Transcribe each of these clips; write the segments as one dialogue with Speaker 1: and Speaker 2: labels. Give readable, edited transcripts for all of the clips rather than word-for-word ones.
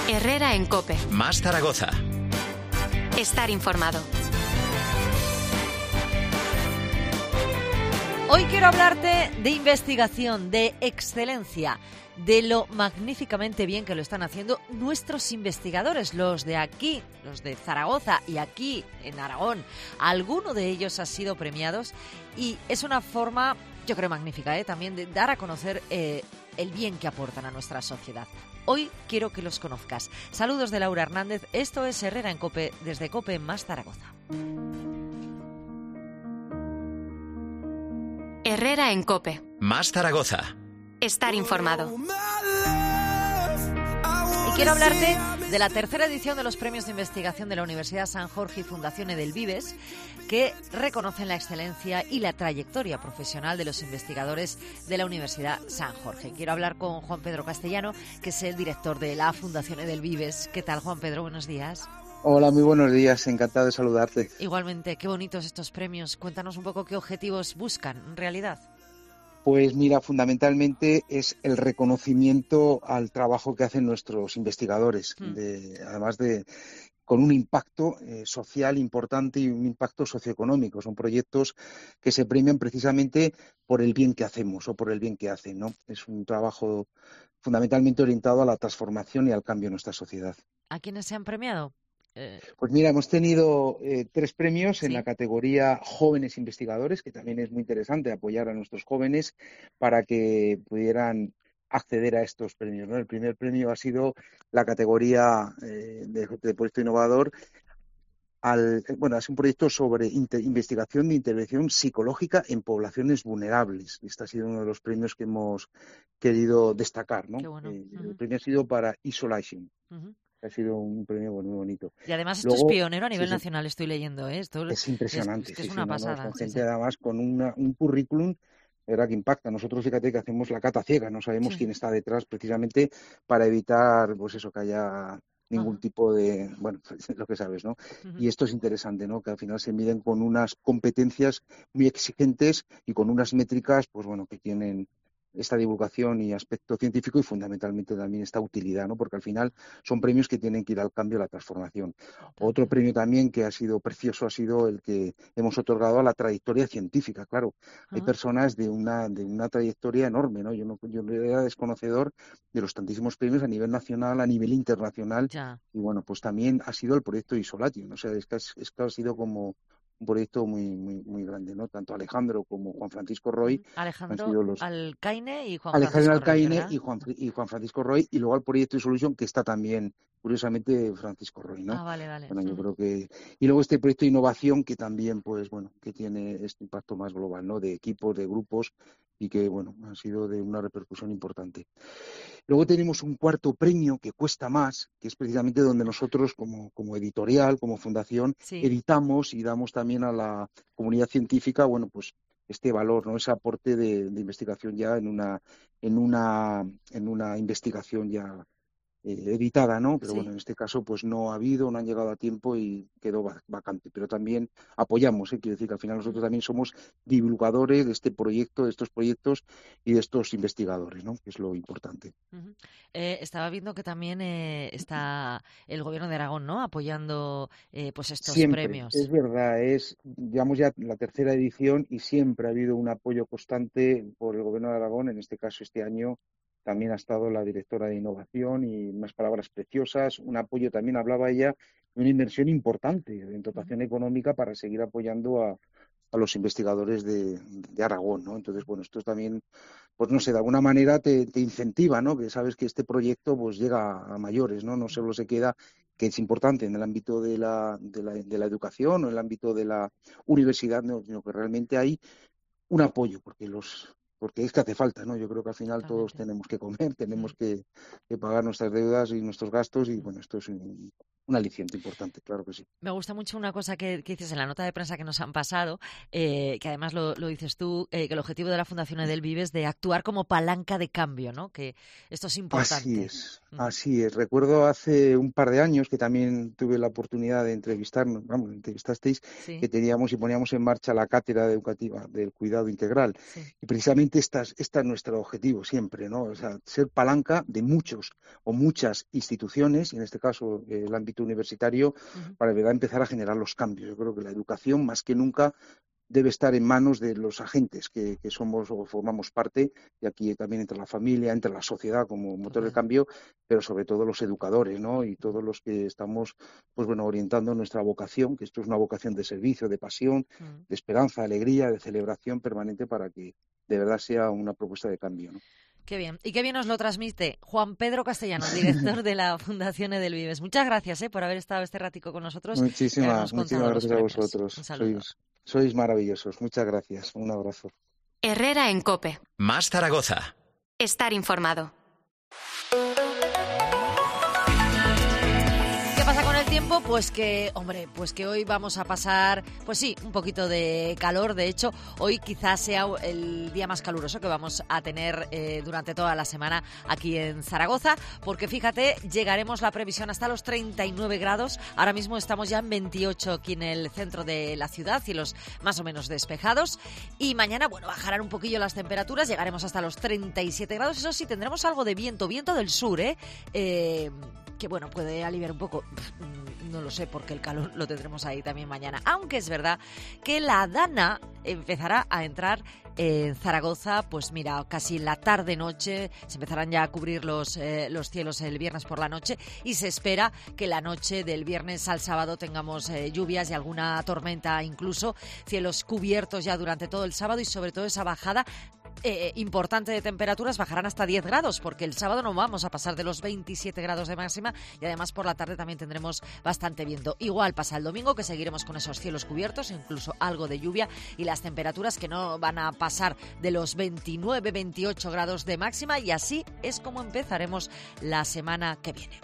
Speaker 1: Herrera en COPE.
Speaker 2: Más Zaragoza.
Speaker 1: Estar informado.
Speaker 3: Hoy quiero hablarte de investigación, de excelencia, de lo magníficamente bien que lo están haciendo nuestros investigadores, los de aquí, los de Zaragoza y aquí en Aragón. Alguno de ellos ha sido premiados y es una forma, yo creo, magnífica, también de dar a conocer el bien que aportan a nuestra sociedad. Hoy quiero que los conozcas. Saludos de Laura Hernández, esto es Herrera en COPE, desde COPE Más Zaragoza.
Speaker 1: Herrera en COPE.
Speaker 2: Más Zaragoza.
Speaker 1: Estar informado.
Speaker 3: Y quiero hablarte de la tercera edición de los premios de investigación de la Universidad San Jorge y Fundación Edelvives, que reconocen la excelencia y la trayectoria profesional de los investigadores de la Universidad San Jorge. Quiero hablar con Juan Pedro Castellano, que es el director de la Fundación Edelvives. ¿Qué tal, Juan Pedro? Buenos días.
Speaker 4: Hola, muy buenos días, encantado de saludarte.
Speaker 3: Igualmente, qué bonitos estos premios. Cuéntanos un poco qué objetivos buscan en realidad.
Speaker 4: Pues mira, fundamentalmente es el reconocimiento al trabajo que hacen nuestros investigadores, además de con un impacto social importante y un impacto socioeconómico. Son proyectos que se premian precisamente por el bien que hacemos o por el bien que hacen, ¿no? Es un trabajo fundamentalmente orientado a la transformación y al cambio en nuestra sociedad.
Speaker 3: ¿A quiénes se han premiado?
Speaker 4: Pues mira, hemos tenido 3 premios en
Speaker 3: Sí.
Speaker 4: la categoría Jóvenes Investigadores, que también es muy interesante apoyar a nuestros jóvenes para que pudieran acceder a estos premios, ¿no? El primer premio ha sido la categoría de proyecto innovador. Es un proyecto sobre investigación de intervención psicológica en poblaciones vulnerables. Este ha sido uno de los premios que hemos querido destacar, ¿no?
Speaker 3: Qué bueno.
Speaker 4: El premio ha sido para Isolation.
Speaker 3: Uh-huh.
Speaker 4: Ha sido un premio muy bonito.
Speaker 3: Y además esto
Speaker 4: Luego,
Speaker 3: es pionero a nivel
Speaker 4: sí,
Speaker 3: nacional, estoy leyendo, ¿eh? Esto
Speaker 4: es impresionante.
Speaker 3: es una pasada.
Speaker 4: Son gente además con un currículum, de verdad que impacta. Nosotros, fíjate que hacemos la cata ciega, no sabemos quién está detrás precisamente para evitar, pues eso, que haya ningún tipo de, bueno, lo que sabes, ¿no? Y esto es interesante, ¿no? Que al final se miden con unas competencias muy exigentes y con unas métricas, pues bueno, que tienen esta divulgación y aspecto científico y fundamentalmente también esta utilidad, ¿no? Porque al final son premios que tienen que ir al cambio, a la transformación. Otro premio también que ha sido precioso ha sido el que hemos otorgado a la trayectoria científica. Claro, hay personas de una trayectoria enorme, ¿no? Yo era desconocedor de los tantísimos premios a nivel nacional, a nivel internacional.
Speaker 3: Ya.
Speaker 4: Y bueno, pues también ha sido el proyecto Isolation, o sea, es que ha sido como un proyecto muy grande, ¿no? Tanto Alejandro como Juan Francisco Roy
Speaker 3: Alejandro
Speaker 4: han sido los
Speaker 3: Alcaine y Juan
Speaker 4: Alejandro
Speaker 3: Francisco Roy,
Speaker 4: Alcaine
Speaker 3: ¿verdad?
Speaker 4: y Juan Francisco Roy, y luego al proyecto Solution, que está también, curiosamente, Francisco Roy, ¿no?
Speaker 3: Ah, vale.
Speaker 4: Bueno, yo creo que... Y luego este proyecto de innovación, que también, pues bueno, que tiene este impacto más global, ¿no? De equipos, de grupos, y que, bueno, ha sido de una repercusión importante. Luego tenemos un cuarto premio que cuesta más, que es precisamente donde nosotros, como editorial, como fundación, editamos y damos también a la comunidad científica, bueno, pues este valor, ¿no? Ese aporte de investigación ya en una investigación ya editada, ¿no? Pero bueno, en este caso pues no han llegado a tiempo y quedó vacante. Pero también apoyamos, quiero decir que al final nosotros también somos divulgadores de este proyecto, de estos proyectos y de estos investigadores, ¿no? Que es lo importante.
Speaker 3: Estaba viendo que también está el Gobierno de Aragón, ¿no? Apoyando pues estos
Speaker 4: Siempre,
Speaker 3: premios.
Speaker 4: es verdad, llevamos ya la tercera edición y siempre ha habido un apoyo constante por el Gobierno de Aragón. En este caso, este año también ha estado la directora de Innovación y unas palabras preciosas, un apoyo también, hablaba ella, de una inversión importante en dotación económica para seguir apoyando a los investigadores de Aragón, ¿no? Entonces, bueno, esto también, pues no sé, de alguna manera te incentiva, ¿no? Que sabes que este proyecto pues llega a mayores, ¿no? No solo se queda, que es importante en el ámbito de la educación o en el ámbito de la universidad, ¿no? Sino que realmente hay un apoyo, porque es que hace falta, ¿no? Yo creo que al final todos tenemos que comer, tenemos que pagar nuestras deudas y nuestros gastos y, bueno, esto es un aliciente importante, claro que sí.
Speaker 3: Me gusta mucho una cosa que dices en la nota de prensa que nos han pasado, que además lo dices tú, que el objetivo de la Fundación Edelvive es de actuar como palanca de cambio, ¿no? Que esto es importante.
Speaker 4: Así es. Recuerdo hace un par de años que también tuve la oportunidad de entrevistasteis, sí, que teníamos y poníamos en marcha la cátedra educativa del cuidado integral. Sí. Y precisamente este es nuestro objetivo siempre, ¿no? O sea, ser palanca de muchos o muchas instituciones, y en este caso el ámbito universitario, para de verdad empezar a generar los cambios. Yo creo que la educación, más que nunca, debe estar en manos de los agentes que somos o formamos parte, y aquí también entra la familia, entra la sociedad como motor de cambio, pero sobre todo los educadores, ¿no? Y todos los que estamos, pues bueno, orientando nuestra vocación, que esto es una vocación de servicio, de pasión, de esperanza, de alegría, de celebración permanente, para que de verdad sea una propuesta de cambio, ¿no?
Speaker 3: Qué bien. Y qué bien nos lo transmite Juan Pedro Castellanos, director de la Fundación Edelvives. Muchas gracias por haber estado este ratico con nosotros.
Speaker 4: Muchísimas gracias a vosotros. Sois maravillosos. Muchas gracias. Un abrazo.
Speaker 1: Herrera en COPE.
Speaker 2: Más Zaragoza.
Speaker 1: Estar informado.
Speaker 3: Tiempo, pues que hoy vamos a pasar, pues sí, un poquito de calor. De hecho, hoy quizás sea el día más caluroso que vamos a tener durante toda la semana aquí en Zaragoza, porque fíjate, llegaremos la previsión hasta los 39 grados. Ahora mismo estamos ya en 28 aquí en el centro de la ciudad, cielos más o menos despejados. Y mañana, bueno, bajarán un poquillo las temperaturas, llegaremos hasta los 37 grados. Eso sí, tendremos algo de viento del sur, que bueno, puede aliviar un poco, no lo sé, porque el calor lo tendremos ahí también mañana. Aunque es verdad que la Dana empezará a entrar en Zaragoza, pues mira, casi la tarde-noche, se empezarán ya a cubrir los cielos el viernes por la noche, y se espera que la noche del viernes al sábado tengamos lluvias y alguna tormenta incluso, cielos cubiertos ya durante todo el sábado, y sobre todo esa bajada importante de temperaturas, bajarán hasta 10 grados, porque el sábado no vamos a pasar de los 27 grados de máxima, y además por la tarde también tendremos bastante viento. Igual pasa el domingo, que seguiremos con esos cielos cubiertos, incluso algo de lluvia, y las temperaturas que no van a pasar de los 29-28 grados de máxima, y así es como empezaremos la semana que viene.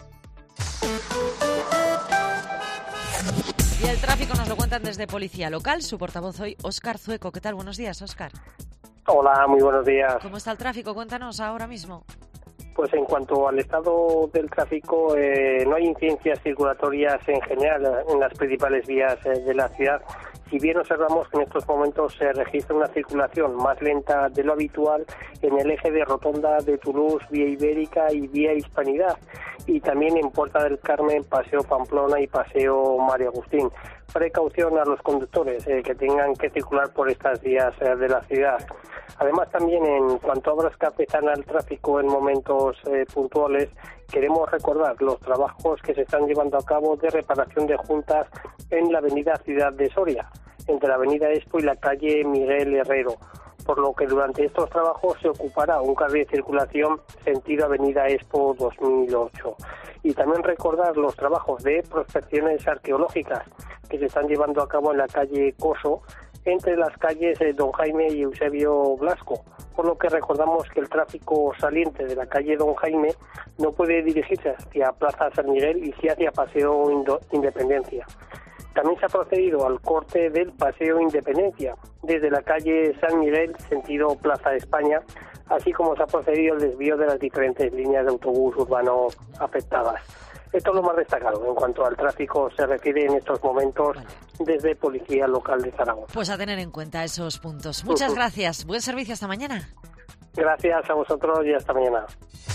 Speaker 3: Y el tráfico nos lo cuentan desde Policía Local, su portavoz hoy, Óscar Zueco. ¿Qué tal? Buenos días, Óscar.
Speaker 5: Hola, muy buenos días.
Speaker 3: ¿Cómo está el tráfico? Cuéntanos ahora mismo.
Speaker 5: Pues en cuanto al estado del tráfico, no hay incidencias circulatorias en general en las principales vías de la ciudad. Si bien observamos que en estos momentos se registra una circulación más lenta de lo habitual en el eje de Rotonda de Toulouse, Vía Ibérica y Vía Hispanidad, y también en Puerta del Carmen, Paseo Pamplona y Paseo María Agustín. Precaución a los conductores que tengan que circular por estas vías de la ciudad. Además, también en cuanto a obras que afectan al tráfico en momentos puntuales, queremos recordar los trabajos que se están llevando a cabo de reparación de juntas en la avenida Ciudad de Soria, entre la avenida Expo y la calle Miguel Herrero, por lo que durante estos trabajos se ocupará un carril de circulación sentido avenida Expo 2008. Y también recordar los trabajos de prospecciones arqueológicas que se están llevando a cabo en la calle Coso, entre las calles Don Jaime y Eusebio Blasco, por lo que recordamos que el tráfico saliente de la calle Don Jaime no puede dirigirse hacia Plaza San Miguel y sí hacia Paseo Independencia. También se ha procedido al corte del Paseo Independencia desde la calle San Miguel sentido Plaza España, así como se ha procedido al desvío de las diferentes líneas de autobús urbano afectadas. Esto es lo más destacado en cuanto al tráfico se refiere en estos momentos desde Policía Local de Zaragoza.
Speaker 3: Pues a tener en cuenta esos puntos. Muchas gracias. Buen servicio. Hasta mañana.
Speaker 5: Gracias a vosotros y hasta mañana.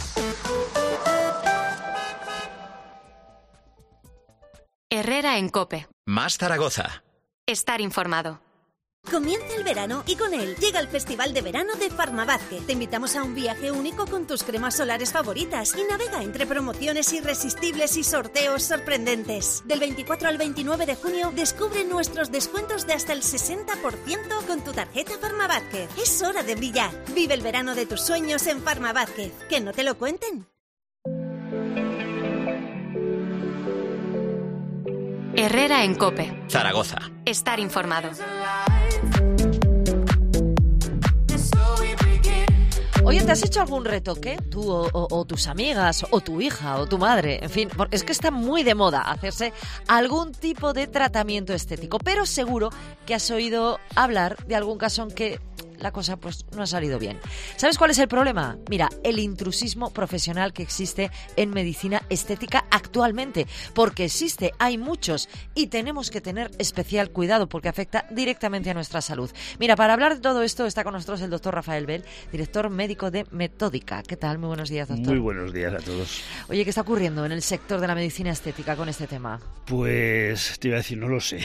Speaker 1: Herrera en COPE.
Speaker 2: Más Zaragoza.
Speaker 1: Estar informado.
Speaker 6: Comienza el verano y con él llega el Festival de Verano de Farmavázquez. Te invitamos a un viaje único con tus cremas solares favoritas y navega entre promociones irresistibles y sorteos sorprendentes. Del 24 al 29 de junio descubre nuestros descuentos de hasta el 60% con tu tarjeta Farmavázquez. Es hora de brillar. Vive el verano de tus sueños en Farmavázquez. Que no te lo cuenten.
Speaker 1: Herrera en COPE.
Speaker 2: Zaragoza.
Speaker 1: Estar informado.
Speaker 3: Oye, ¿te has hecho algún retoque? Tú o tus amigas, o tu hija, o tu madre, en fin, es que está muy de moda hacerse algún tipo de tratamiento estético, pero seguro que has oído hablar de algún caso en que la cosa pues no ha salido bien. ¿Sabes cuál es el problema? Mira, el intrusismo profesional que existe en medicina estética actualmente, porque existe, hay muchos y tenemos que tener especial cuidado porque afecta directamente a nuestra salud. Mira, para hablar de todo esto está con nosotros el doctor Rafael Bell, director médico de Metódica. ¿Qué tal? Muy buenos días, doctor.
Speaker 7: Muy buenos días a todos.
Speaker 3: Oye, ¿qué está ocurriendo en el sector de la medicina estética con este tema?
Speaker 7: Pues te iba a decir, no lo sé,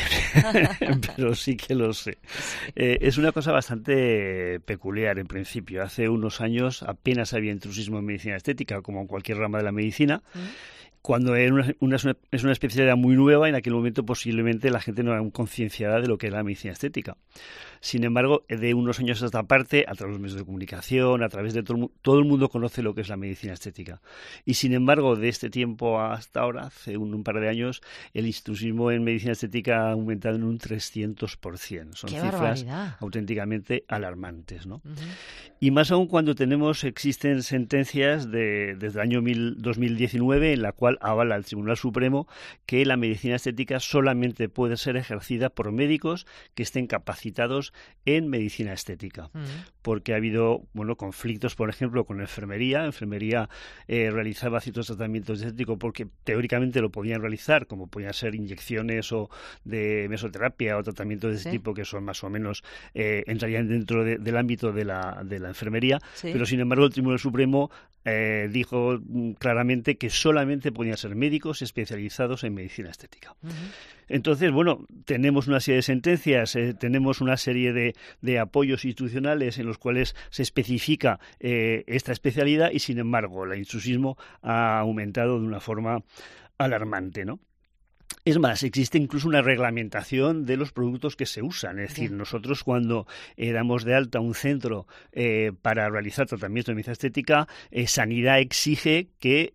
Speaker 7: pero sí que lo sé. Es una cosa bastante peculiar en principio. Hace unos años apenas había intrusismo en medicina estética, como en cualquier rama de la medicina. Cuando es una especialidad muy nueva, en aquel momento posiblemente la gente no era concienciada de lo que era la medicina estética. Sin embargo, de unos años a esta parte, a través de los medios de comunicación, a través de todo el mundo conoce lo que es la medicina estética. Y sin embargo, de este tiempo hasta ahora, hace un par de años, el intrusismo en medicina estética ha aumentado en un 300%. Son cifras
Speaker 3: barbaridad.
Speaker 7: Auténticamente alarmantes, ¿no? Y más aún cuando existen sentencias desde el año 2019 en la cual avala el Tribunal Supremo que la medicina estética solamente puede ser ejercida por médicos que estén capacitados en medicina estética. Porque ha habido conflictos, por ejemplo, con enfermería. Enfermería realizaba ciertos tratamientos estéticos porque teóricamente lo podían realizar, como podían ser inyecciones o de mesoterapia o tratamientos de ese tipo que son más o menos entrarían dentro del ámbito de la enfermería. Pero sin embargo el Tribunal Supremo dijo claramente que solamente podían ser médicos especializados en medicina estética. Entonces, tenemos una serie de sentencias, tenemos una serie de apoyos institucionales en los cuales se especifica esta especialidad y, sin embargo, el intrusismo ha aumentado de una forma alarmante, ¿no? Es más, existe incluso una reglamentación de los productos que se usan. Es decir, nosotros cuando damos de alta un centro para realizar tratamientos de medicina estética, Sanidad exige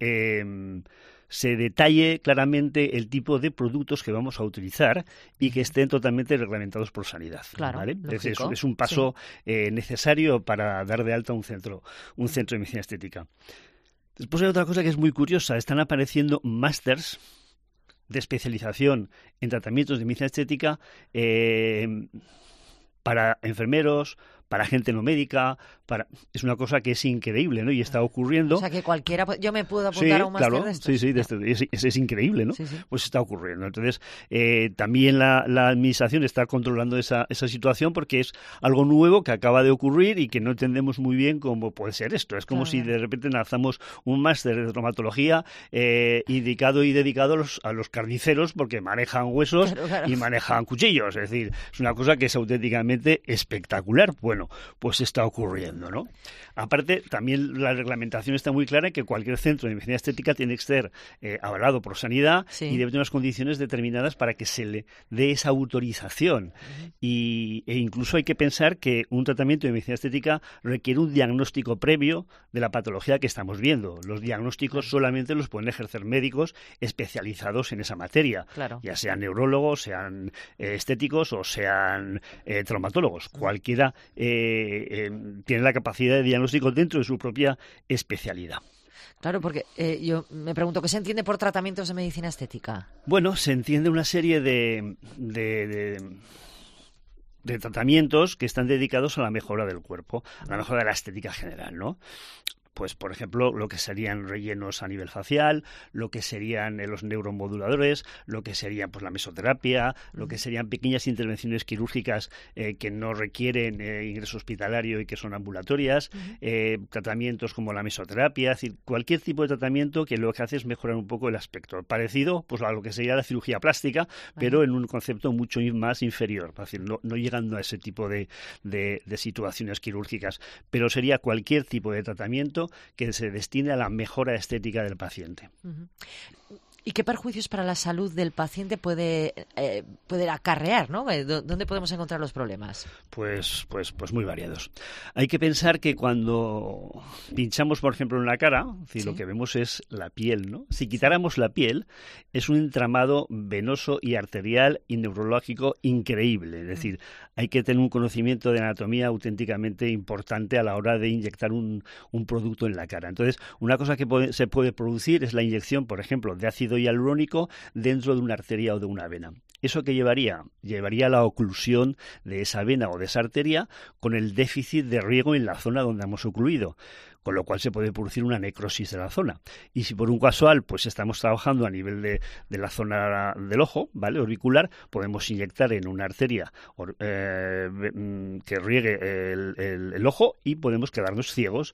Speaker 7: que se detalle claramente el tipo de productos que vamos a utilizar y que estén totalmente reglamentados por Sanidad.
Speaker 3: Claro,
Speaker 7: ¿vale? Es un paso necesario para dar de alta un centro de medicina estética. Después hay otra cosa que es muy curiosa. Están apareciendo másters de especialización en tratamientos de medicina estética para enfermeros, para gente no médica, es una cosa que es increíble, ¿no? Y está ocurriendo.
Speaker 3: O sea, que cualquiera, yo me puedo apuntar a un máster de estos.
Speaker 7: Es increíble, ¿no?
Speaker 3: Sí.
Speaker 7: Pues está ocurriendo. Entonces, también la administración está controlando esa situación porque es algo nuevo que acaba de ocurrir y que no entendemos muy bien cómo puede ser esto. Es como si de repente lanzamos un máster de traumatología indicado y dedicado a los carniceros porque manejan huesos y manejan cuchillos. Es decir, es una cosa que es auténticamente espectacular. Bueno, pues está ocurriendo, ¿no? Aparte, también la reglamentación está muy clara en que cualquier centro de medicina estética tiene que ser avalado por Sanidad y debe tener unas condiciones determinadas para que se le dé esa autorización. E incluso hay que pensar que un tratamiento de medicina estética requiere un diagnóstico previo de la patología que estamos viendo. Los diagnósticos solamente los pueden ejercer médicos especializados en esa materia, ya sean neurólogos, sean estéticos o sean traumatólogos. Cualquiera tiene la capacidad de diagnóstico dentro de su propia especialidad.
Speaker 3: Claro, porque yo me pregunto, ¿qué se entiende por tratamientos de medicina estética?
Speaker 7: Bueno, se entiende una serie de tratamientos que están dedicados a la mejora del cuerpo, a la mejora de la estética general, ¿no? Pues, por ejemplo, lo que serían rellenos a nivel facial, lo que serían los neuromoduladores, lo que sería pues la mesoterapia, lo que serían pequeñas intervenciones quirúrgicas que no requieren ingreso hospitalario y que son ambulatorias, tratamientos como la mesoterapia, es decir, cualquier tipo de tratamiento que lo que hace es mejorar un poco el aspecto. Parecido pues a lo que sería la cirugía plástica, pero en un concepto mucho más inferior, es decir, no llegando a ese tipo de situaciones quirúrgicas, pero sería cualquier tipo de tratamiento que se destine a la mejora estética del paciente.
Speaker 3: ¿Y qué perjuicios para la salud del paciente puede acarrear, ¿no? ¿Dónde podemos encontrar los problemas?
Speaker 7: Pues muy variados. Hay que pensar que cuando pinchamos, por ejemplo, en la cara, lo que vemos es la piel, ¿no? Si quitáramos la piel, es un entramado venoso y arterial y neurológico increíble. Es decir, hay que tener un conocimiento de anatomía auténticamente importante a la hora de inyectar un producto en la cara. Entonces, una cosa que se puede producir es la inyección, por ejemplo, de ácido hialurónico dentro de una arteria o de una vena. ¿Eso qué llevaría? Llevaría a la oclusión de esa vena o de esa arteria con el déficit de riego en la zona donde hemos ocluido, con lo cual se puede producir una necrosis de la zona. Y si por un casual pues estamos trabajando a nivel de la zona del ojo, ¿vale?, orbicular, podemos inyectar en una arteria que riegue el ojo y podemos quedarnos ciegos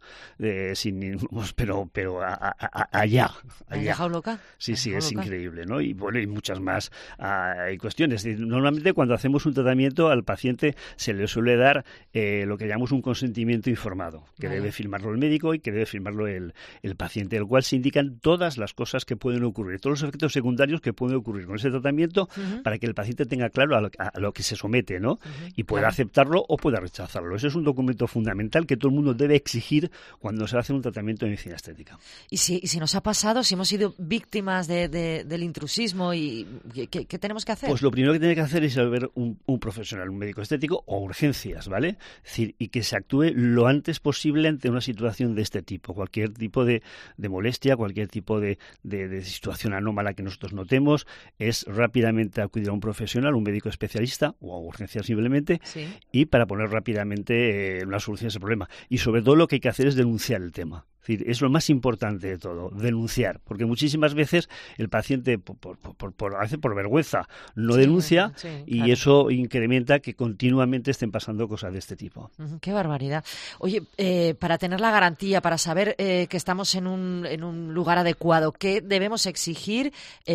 Speaker 7: pero allá.
Speaker 3: ¿Has dejado loca?
Speaker 7: Sí, es increíble, ¿no? Y bueno, y muchas más hay cuestiones. Normalmente cuando hacemos un tratamiento al paciente se le suele dar lo que llamamos un consentimiento informado, que debe firmarlo el médico y que debe firmarlo el paciente, el cual se indican todas las cosas que pueden ocurrir, todos los efectos secundarios que pueden ocurrir con ese tratamiento para que el paciente tenga claro a lo que se somete, ¿no? Y pueda aceptarlo o pueda rechazarlo. Ese es un documento fundamental que todo el mundo debe exigir cuando se hace un tratamiento de medicina estética.
Speaker 3: Y si nos ha pasado, si hemos sido víctimas del intrusismo, y ¿qué tenemos que hacer?
Speaker 7: Pues lo primero que tiene que hacer es ver un profesional, un médico estético o urgencias, ¿vale? Es decir, y que se actúe lo antes posible ante una situación de este tipo, cualquier tipo de molestia, cualquier tipo de situación anómala que nosotros notemos, es rápidamente acudir a un profesional, un médico especialista o a urgencias simplemente, y para poner rápidamente una solución a ese problema. Y sobre todo lo que hay que hacer es denunciar el tema. Es decir, es lo más importante de todo, denunciar, porque muchísimas veces el paciente por vergüenza no denuncia y eso incrementa que continuamente estén pasando cosas de este tipo.
Speaker 3: ¡Qué barbaridad! Oye, para tener la garantía, para saber que estamos en un lugar adecuado, ¿qué debemos exigir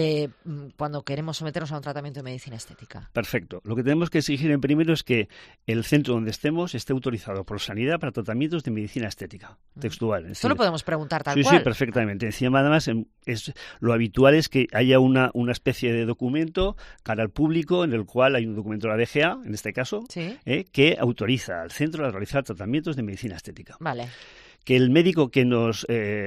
Speaker 3: cuando queremos someternos a un tratamiento de medicina estética?
Speaker 7: Perfecto. Lo que tenemos que exigir en primero es que el centro donde estemos esté autorizado por Sanidad para tratamientos de medicina estética, textual. Es decir,
Speaker 3: podemos preguntar tal cual.
Speaker 7: Sí, perfectamente. Encima, además, lo habitual es que haya una especie de documento cara al público en el cual hay un documento de la DGA, en este caso, que autoriza al centro a realizar tratamientos de medicina estética.
Speaker 3: Vale.
Speaker 7: Que el médico que nos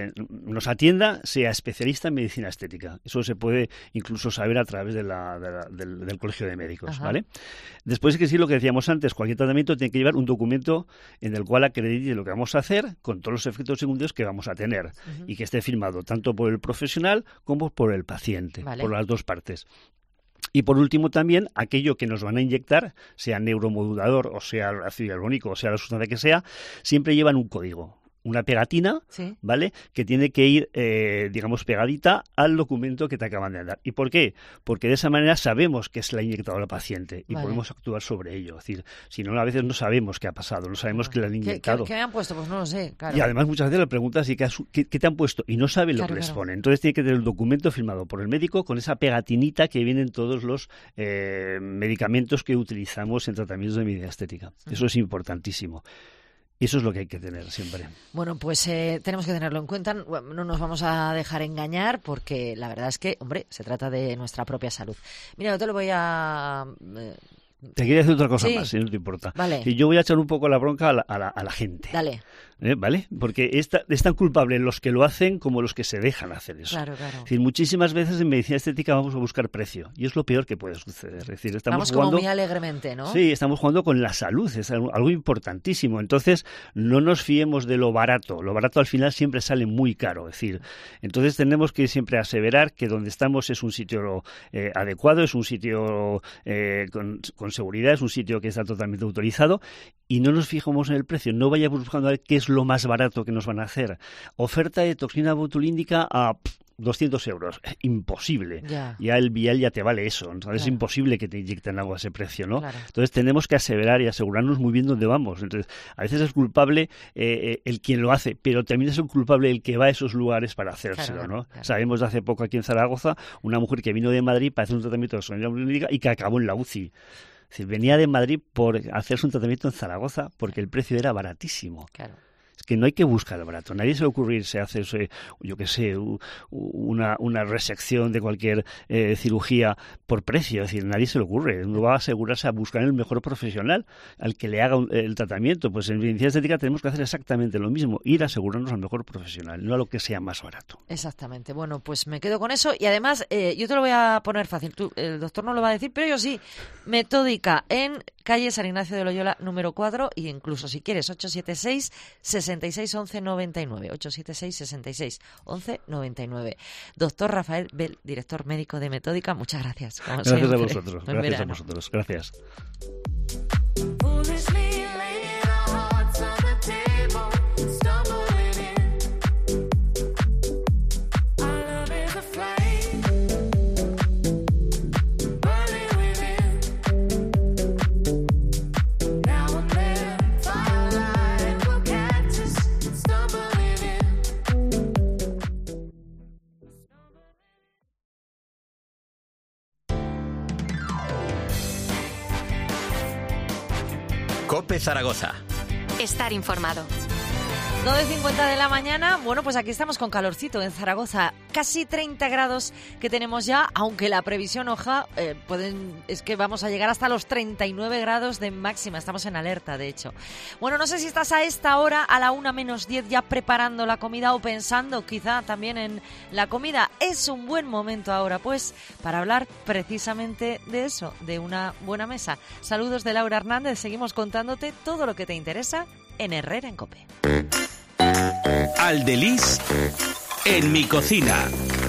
Speaker 7: atienda sea especialista en medicina estética. Eso se puede incluso saber a través del Colegio de Médicos, ¿vale? Después, que sí, lo que decíamos antes, cualquier tratamiento tiene que llevar un documento en el cual acredite lo que vamos a hacer con todos los efectos secundarios que vamos a tener y que esté firmado tanto por el profesional como por el paciente, por las dos partes. Y por último también, aquello que nos van a inyectar, sea neuromodulador o sea ácido hialurónico o sea la sustancia que sea, siempre llevan un código. Una pegatina, ¿vale?, que tiene que ir, pegadita al documento que te acaban de dar. ¿Y por qué? Porque de esa manera sabemos que se le ha inyectado al paciente y podemos actuar sobre ello. Es decir, si no, a veces no sabemos qué ha pasado, no sabemos que le han inyectado.
Speaker 3: ¿Qué me han puesto? Pues no lo sé, claro.
Speaker 7: Y además muchas veces le preguntas ¿qué te han puesto? Y no sabe lo que les ponen. Entonces tiene que tener el documento firmado por el médico con esa pegatinita que vienen todos los medicamentos que utilizamos en tratamientos de medicina estética. Eso es importantísimo. Eso es lo que hay que tener siempre.
Speaker 3: Bueno, pues tenemos que tenerlo en cuenta. No nos vamos a dejar engañar porque la verdad es que, hombre, se trata de nuestra propia salud. Mira, yo te lo voy a...
Speaker 7: Te quería decir otra cosa más, si no te importa.
Speaker 3: Vale.
Speaker 7: Y yo voy a echar un poco la bronca a la gente.
Speaker 3: Dale.
Speaker 7: ¿Vale? Porque es tan culpable los que lo hacen como los que se dejan hacer eso.
Speaker 3: Claro.
Speaker 7: Es decir, muchísimas veces en medicina estética vamos a buscar precio y es lo peor que puede suceder. Es decir,
Speaker 3: vamos
Speaker 7: jugando,
Speaker 3: como muy alegremente, ¿no?
Speaker 7: Sí, estamos jugando con la salud, es algo importantísimo. Entonces, no nos fiemos de lo barato. Lo barato al final siempre sale muy caro. Es decir, entonces tenemos que siempre aseverar que donde estamos es un sitio adecuado, es un sitio con seguridad, es un sitio que está totalmente autorizado y no nos fijamos en el precio. No vayamos buscando a ver qué es lo más barato que nos van a hacer. Oferta de toxina botulínica a 200 euros. Imposible. Ya el vial ya te vale eso. Entonces es imposible que te inyecten algo a ese precio, ¿no?
Speaker 3: Claro.
Speaker 7: Entonces tenemos que aseverar y asegurarnos muy bien dónde vamos. Entonces a veces es culpable el quien lo hace, pero también es el culpable el que va a esos lugares para hacérselo, ¿no? Claro. Sabemos de hace poco aquí en Zaragoza una mujer que vino de Madrid para hacer un tratamiento de toxina botulínica y que acabó en la UCI. Es decir, venía de Madrid por hacerse un tratamiento en Zaragoza porque el precio era baratísimo.
Speaker 3: Claro.
Speaker 7: Es que no hay que buscar el barato. Nadie se le ocurre irse a hacerse, yo qué sé, una resección de cualquier cirugía por precio. Es decir, nadie se le ocurre. Uno va a asegurarse a buscar el mejor profesional al que le haga el tratamiento. Pues en medicina estética tenemos que hacer exactamente lo mismo, ir a asegurarnos al mejor profesional, no a lo que sea más barato.
Speaker 3: Exactamente. Bueno, pues me quedo con eso y además yo te lo voy a poner fácil. El doctor no lo va a decir, pero yo sí. Metódica en calle San Ignacio de Loyola número 4 y incluso si quieres 876 66 11 99 876 66 11 99. Doctor Rafael Bel, director médico de Metódica, muchas gracias. Como
Speaker 7: gracias
Speaker 3: siempre.
Speaker 7: A vosotros. Gracias a vosotros. Gracias.
Speaker 2: COPE Zaragoza.
Speaker 1: Estar informado.
Speaker 3: 9:50 de la mañana, bueno, pues aquí estamos con calorcito en Zaragoza, casi 30 grados que tenemos ya, aunque la previsión hoja es que vamos a llegar hasta los 39 grados de máxima, estamos en alerta de hecho. Bueno, no sé si estás a esta hora, a la 1:10 ya preparando la comida o pensando quizá también en la comida. Es un buen momento ahora pues para hablar precisamente de eso, de una buena mesa. Saludos de Laura Hernández, seguimos contándote todo lo que te interesa en Herrera en COPE.
Speaker 8: Aldeliz en mi cocina.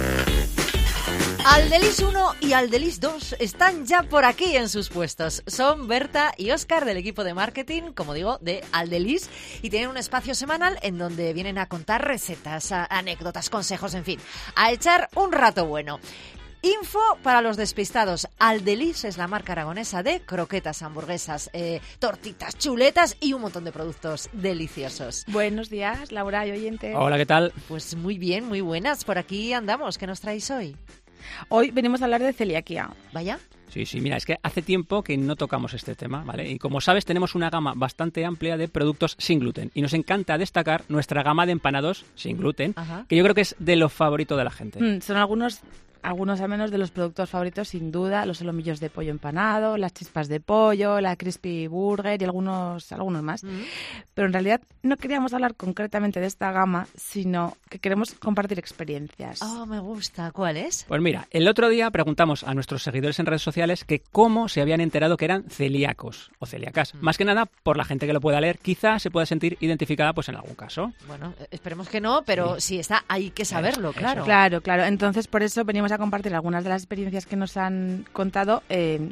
Speaker 3: Aldeliz 1 y Aldeliz 2 están ya por aquí en sus puestos. Son Berta y Óscar del equipo de marketing, como digo, de Aldeliz, y tienen un espacio semanal en donde vienen a contar recetas, anécdotas, consejos, en fin, a echar un rato bueno. Info para los despistados. Aldeliz es la marca aragonesa de croquetas, hamburguesas, tortitas, chuletas y un montón de productos deliciosos.
Speaker 9: Buenos días, Laura y oyentes.
Speaker 10: Hola, ¿qué tal?
Speaker 3: Pues muy bien, muy buenas. Por aquí andamos. ¿Qué nos traéis hoy?
Speaker 9: Hoy venimos a hablar de celiaquía.
Speaker 3: Vaya.
Speaker 10: Sí, mira, es que hace tiempo que no tocamos este tema, ¿vale? Y como sabes, tenemos una gama bastante amplia de productos sin gluten. Y nos encanta destacar nuestra gama de empanados sin gluten, que yo creo que es de lo favorito de la gente.
Speaker 9: Son algunos al menos de los productos favoritos, sin duda, los solomillos de pollo empanado, las chispas de pollo, la crispy burger y algunos más. Pero en realidad no queríamos hablar concretamente de esta gama, sino que queremos compartir experiencias.
Speaker 3: Oh, me gusta. ¿Cuál es?
Speaker 10: Pues mira, el otro día preguntamos a nuestros seguidores en redes sociales que cómo se habían enterado que eran celíacos o celíacas. Más que nada, por la gente que lo pueda leer, quizá se pueda sentir identificada pues en algún caso.
Speaker 3: Bueno, esperemos que no, pero sí está, hay que saberlo, claro.
Speaker 9: Claro. Entonces, por eso venimos a compartir algunas de las experiencias que nos han contado.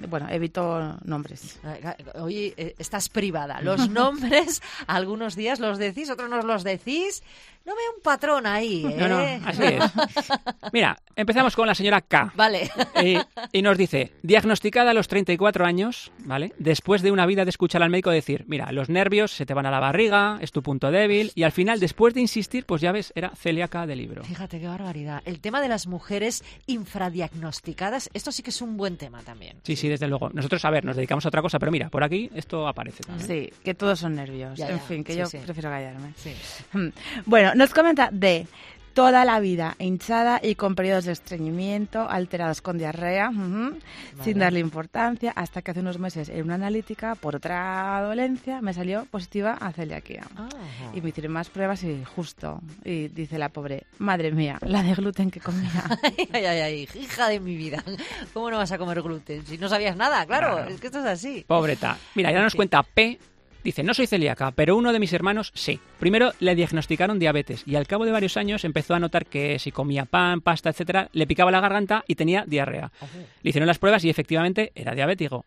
Speaker 9: Evito nombres.
Speaker 3: Oye, estás privada. Los nombres, algunos días los decís, otros no los decís. No veo un patrón ahí, ¿eh?
Speaker 10: No, así es. Mira, empezamos con la señora K.
Speaker 3: Vale.
Speaker 10: Y nos dice, diagnosticada a los 34 años, ¿vale? Después de una vida de escuchar al médico decir, mira, los nervios se te van a la barriga, es tu punto débil, y al final, después de insistir, pues ya ves, era celíaca de libro.
Speaker 3: Fíjate qué barbaridad. El tema de las mujeres infradiagnosticadas, esto sí que es un buen tema también.
Speaker 10: Sí, desde luego. Nosotros, a ver, nos dedicamos a otra cosa, pero mira, por aquí esto aparece también.
Speaker 9: Sí, que todos son nervios.
Speaker 3: Ya,
Speaker 9: en fin, que yo
Speaker 3: sí.
Speaker 9: prefiero callarme.
Speaker 3: Sí.
Speaker 9: Bueno, nos comenta de toda la vida hinchada y con periodos de estreñimiento, alterados con diarrea, sin darle importancia, hasta que hace unos meses en una analítica, por otra dolencia, me salió positiva a celiaquía. Y me hicieron más pruebas y justo. Y dice la pobre, madre mía, la de gluten que comía.
Speaker 3: Ay, hija de mi vida. ¿Cómo no vas a comer gluten? Si no sabías nada, claro. Es que esto es así.
Speaker 10: Pobreta. Mira, ya nos cuenta P. Dice, no soy celíaca, pero uno de mis hermanos sí. Primero le diagnosticaron diabetes y al cabo de varios años empezó a notar que si comía pan, pasta, etcétera, le picaba la garganta y tenía diarrea. Le hicieron las pruebas y efectivamente era diabético,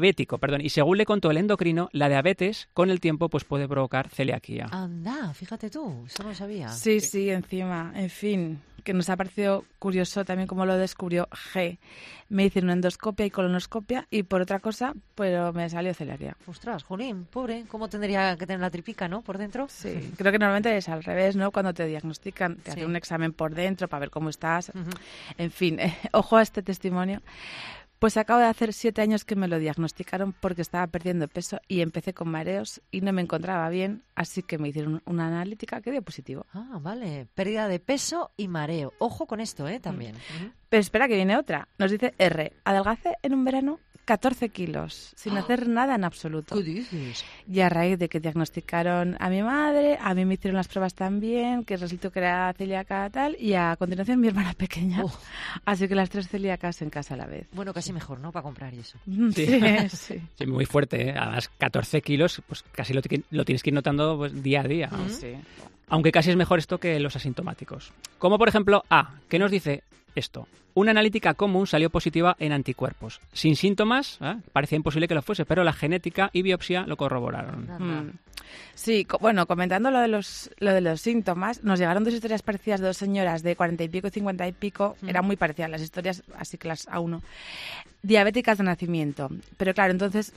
Speaker 10: y según le contó el endocrino, la diabetes con el tiempo pues puede provocar celiaquía.
Speaker 3: Anda, fíjate tú, eso no lo sabía.
Speaker 9: Sí, encima, en fin, que nos ha parecido curioso también cómo lo descubrió G. Me hicieron una endoscopia y colonoscopia y por otra cosa, pero me salió celiaquía.
Speaker 3: Ostras, jolín, pobre, ¿cómo tendría que tener la tripica, no? Por dentro.
Speaker 9: Sí, creo que normalmente es al revés, ¿no? Cuando te diagnostican, te hacen un examen por dentro para ver cómo estás. En fin, ojo a este testimonio. Pues acabo de hacer 7 años que me lo diagnosticaron porque estaba perdiendo peso y empecé con mareos y no me encontraba bien, así que me hicieron una analítica que dio positivo.
Speaker 3: Ah, vale. Pérdida de peso y mareo. Ojo con esto, también.
Speaker 9: Pero espera, que viene otra. Nos dice R. Adelgacé en un verano 14 kilos, sin hacer nada en absoluto.
Speaker 3: ¿Qué dices?
Speaker 9: Y a raíz de que diagnosticaron a mi madre, a mí me hicieron las pruebas también, que resultó que era celíaca tal, y a continuación mi hermana pequeña. Así que las 3 celíacas en casa a la vez.
Speaker 3: Bueno, casi mejor, ¿no? Para comprar y eso.
Speaker 9: Sí.
Speaker 10: Sí, muy fuerte, ¿eh? Además, 14 kilos, pues casi lo tienes que ir notando pues, día a día.
Speaker 9: Sí.
Speaker 10: Aunque casi es mejor esto que los asintomáticos. Como por ejemplo A, que nos dice esto. Una analítica común salió positiva en anticuerpos. Sin síntomas, parecía imposible que lo fuese, pero la genética y biopsia lo corroboraron.
Speaker 9: Sí, bueno, comentando lo de los síntomas, nos llegaron 2 historias parecidas de 2 señoras de 40 y pico y 50 y pico. Eran muy parecidas las historias, así que las A1. Diabéticas de nacimiento. Pero claro, entonces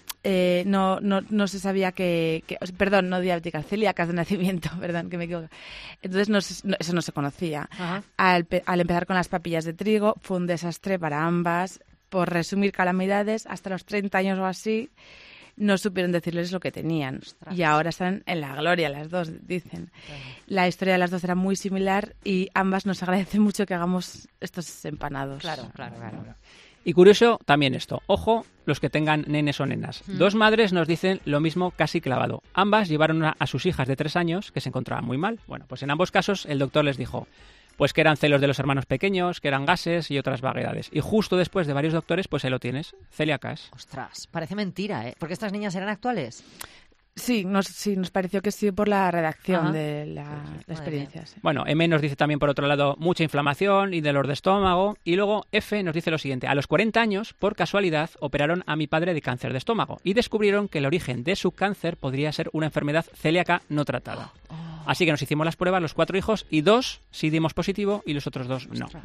Speaker 9: no se sabía perdón, no diabéticas, celíacas de nacimiento, perdón, que me equivoco. Entonces eso no se conocía. Al empezar con las papillas de trigo, fue un desastre para ambas. Por resumir calamidades, hasta los 30 años o así, no supieron decirles lo que tenían. Ostras. Y ahora están en la gloria las dos, dicen. Claro. La historia de las dos era muy similar y ambas nos agradecen mucho que hagamos estos empanados.
Speaker 3: Claro.
Speaker 10: Y curioso también esto. Ojo, los que tengan nenes o nenas. 2 madres nos dicen lo mismo casi clavado. Ambas llevaron a sus hijas de 3 años que se encontraban muy mal. Bueno, pues en ambos casos el doctor les dijo pues que eran celos de los hermanos pequeños, que eran gases y otras vaguedades. Y justo después de varios doctores, pues ahí lo tienes, celíacas.
Speaker 3: Ostras, parece mentira, ¿eh? Porque estas niñas eran actuales.
Speaker 9: Sí, nos pareció que sí por la redacción de la experiencia. Sí.
Speaker 10: Bueno, M nos dice también, por otro lado, mucha inflamación y dolor de estómago. Y luego F nos dice lo siguiente. A los 40 años, por casualidad, operaron a mi padre de cáncer de estómago y descubrieron que el origen de su cáncer podría ser una enfermedad celíaca no tratada. Así que nos hicimos las pruebas, los 4 hijos, y 2 sí dimos positivo y los otros 2 no.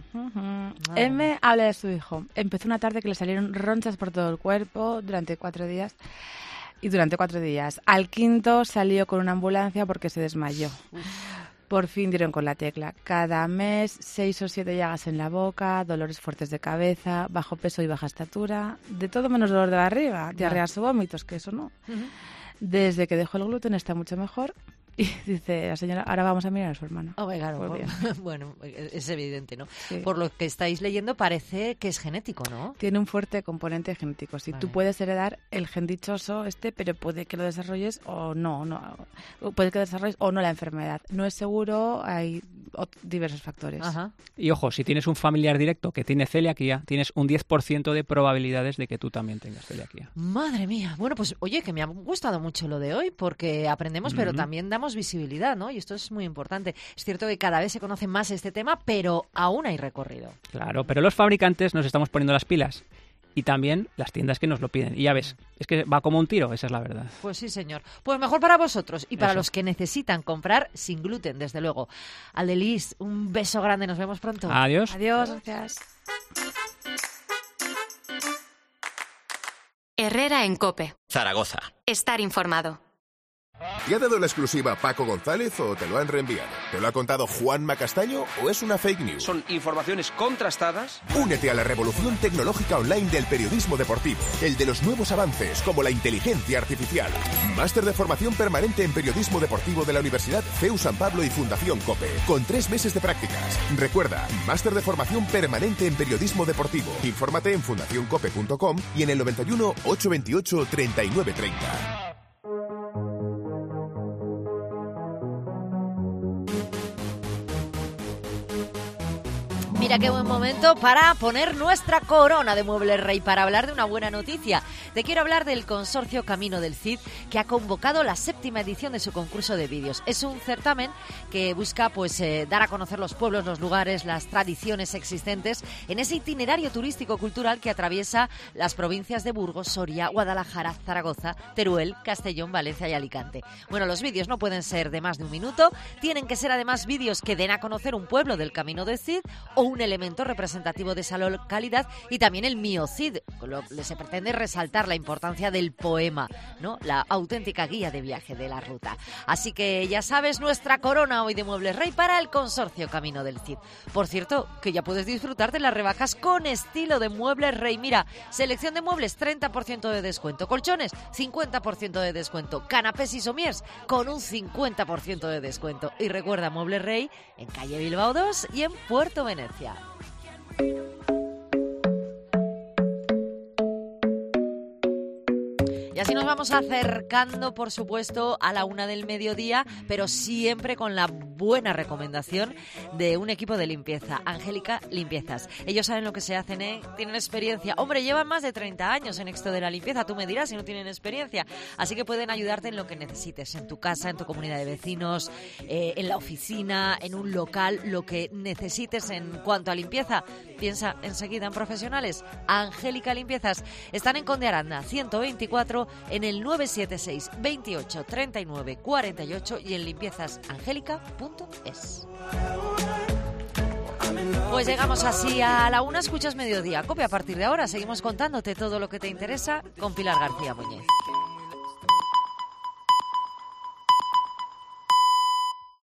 Speaker 9: M habla de su hijo. Empezó una tarde que le salieron ronchas por todo el cuerpo durante 4 días. Y durante 4 días. Al 5º salió con una ambulancia porque se desmayó. Por fin dieron con la tecla. Cada mes 6 o 7 llagas en la boca, dolores fuertes de cabeza, bajo peso y baja estatura, de todo menos dolor de barriga, diarreas o vómitos, que eso no. Desde que dejó el gluten está mucho mejor. Y dice la señora, ahora vamos a mirar a su hermano.
Speaker 3: Claro. Bueno, es evidente, ¿no?
Speaker 9: Sí.
Speaker 3: Por lo que estáis leyendo parece que es genético, ¿no?
Speaker 9: Tiene un fuerte componente genético. Sí, tú puedes heredar el gen dichoso pero puede que lo desarrolles o no. Puede que desarrolles o no la enfermedad. No es seguro, hay diversos factores.
Speaker 10: Y ojo, si tienes un familiar directo que tiene celiaquía, tienes un 10% de probabilidades de que tú también tengas celiaquía.
Speaker 3: Madre mía. Bueno, pues oye, que me ha gustado mucho lo de hoy porque aprendemos, pero también damos visibilidad, ¿no? Y esto es muy importante. Es cierto que cada vez se conoce más este tema, pero aún hay recorrido.
Speaker 10: Claro, pero los fabricantes nos estamos poniendo las pilas. Y también las tiendas que nos lo piden. Y ya ves, es que va como un tiro, esa es la verdad.
Speaker 3: Pues sí, señor. Pues mejor para vosotros y para los que necesitan comprar sin gluten, desde luego. Aldelis, un beso grande, nos vemos pronto.
Speaker 10: Adiós.
Speaker 9: Adiós, gracias.
Speaker 1: Herrera en COPE.
Speaker 2: Zaragoza.
Speaker 1: Estar informado.
Speaker 11: ¿Te ha dado la exclusiva Paco González o te lo han reenviado? ¿Te lo ha contado Juanma Castaño o es una fake news?
Speaker 12: Son informaciones contrastadas.
Speaker 11: Únete a la revolución tecnológica online del periodismo deportivo, el de los nuevos avances como la inteligencia artificial. Máster de formación permanente en periodismo deportivo de la Universidad CEU San Pablo y Fundación COPE, con 3 meses de prácticas. Recuerda, máster de formación permanente en periodismo deportivo. Infórmate en fundacioncope.com y en el 91 828 3930.
Speaker 3: Mira qué buen momento para poner nuestra corona de Muebles Rey, para hablar de una buena noticia. Te quiero hablar del Consorcio Camino del Cid, que ha convocado la 7ª edición de su concurso de vídeos. Es un certamen que busca dar a conocer los pueblos, los lugares, las tradiciones existentes en ese itinerario turístico-cultural que atraviesa las provincias de Burgos, Soria, Guadalajara, Zaragoza, Teruel, Castellón, Valencia y Alicante. Bueno, los vídeos no pueden ser de más de 1 minuto, tienen que ser además vídeos que den a conocer un pueblo del Camino del Cid o una un elemento representativo de esa localidad, y también el Miocid, con lo que se pretende resaltar la importancia del poema, ¿no? La auténtica guía de viaje de la ruta. Así que ya sabes, nuestra corona hoy de Muebles Rey para el Consorcio Camino del Cid. Por cierto, que ya puedes disfrutar de las rebajas con estilo de Muebles Rey. Mira, selección de muebles, 30% de descuento. Colchones, 50% de descuento. Canapés y somiers, con un 50% de descuento. Y recuerda, Muebles Rey en calle Bilbao 2 y en Puerto Venecia. Y así nos vamos acercando, por supuesto, a la 1 del mediodía, pero siempre con la buena recomendación de un equipo de limpieza, Angélica Limpiezas. Ellos saben lo que se hacen, tienen experiencia. Hombre, llevan más de 30 años en esto de la limpieza, tú me dirás si no tienen experiencia. Así que pueden ayudarte en lo que necesites, en tu casa, en tu comunidad de vecinos, en la oficina, en un local, lo que necesites en cuanto a limpieza. Piensa enseguida en profesionales. Angélica Limpiezas. Están en Conde Aranda, 124, en el 976 28 39 48 y en limpiezasangélica.es. Pues llegamos así a la 1, escuchas Mediodía Cope. A partir de ahora seguimos contándote todo lo que te interesa con Pilar García Muñez.